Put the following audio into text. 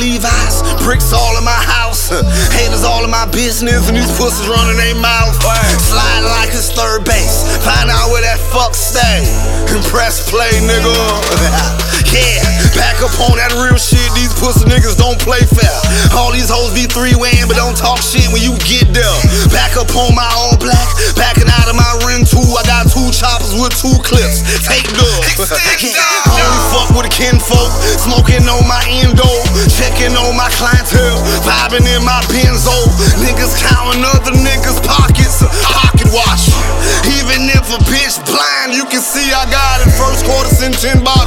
Levi's, bricks all in my house. Haters all in my business, and these pussies running their mouth. Slide like it's third base, find out where that fuck stay. And press play, nigga. Yeah, back up on that real shit. These pussy niggas don't play fair. All these hoes be three-weighing, but don't talk shit when you get there. Back up on my all black, backing out of my ring too. I got 2 choppers with 2 clips. Take dubs. Only fuck with the kinfolk, smoking on my endo, checking on my clientele, vibing in my Benzo. Niggas counting other niggas' pockets, pocket watch. Even if a bitch blind, you can see I got it. First quarter sent 10 balls.